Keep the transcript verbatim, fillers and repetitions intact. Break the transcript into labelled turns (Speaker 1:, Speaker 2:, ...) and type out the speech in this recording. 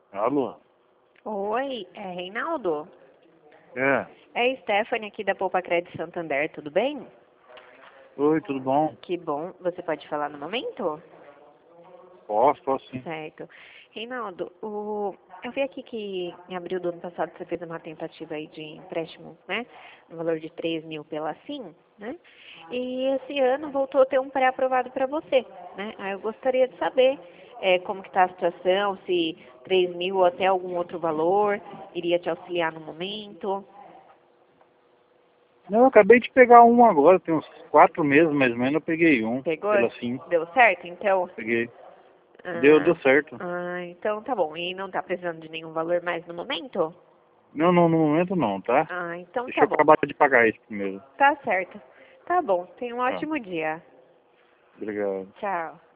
Speaker 1: Alô?
Speaker 2: Oi, é Reinaldo?
Speaker 1: É.
Speaker 2: É Stephanie aqui da Poupa Crédito Santander, tudo bem?
Speaker 1: Oi, tudo bom?
Speaker 2: Que bom. Você pode falar no momento?
Speaker 1: Posso, posso sim.
Speaker 2: Certo. Reinaldo, o... eu vi aqui que em abril do ano passado você fez uma tentativa aí de empréstimo, né? No valor de três mil pela Sim, né? E esse ano voltou a ter um pré-aprovado para você, né? Aí eu gostaria de saber é, como que está a situação, se três mil ou até algum outro valor iria te auxiliar no momento.
Speaker 1: Não, eu acabei de pegar um agora, tem uns quatro meses mais ou menos, eu peguei um.
Speaker 2: Pegou?
Speaker 1: Pela sim,
Speaker 2: Deu certo? Então,
Speaker 1: peguei. Deu,
Speaker 2: ah,
Speaker 1: deu certo.
Speaker 2: ah, então tá bom. E não tá precisando de nenhum valor mais no momento?
Speaker 1: Não, não, no momento não, tá?
Speaker 2: Ah, então
Speaker 1: Deixa
Speaker 2: tá
Speaker 1: eu
Speaker 2: bom.
Speaker 1: acabar de pagar isso primeiro.
Speaker 2: Tá certo. Tá bom. Tenha um
Speaker 1: Tá,
Speaker 2: ótimo dia.
Speaker 1: obrigado.
Speaker 2: Tchau.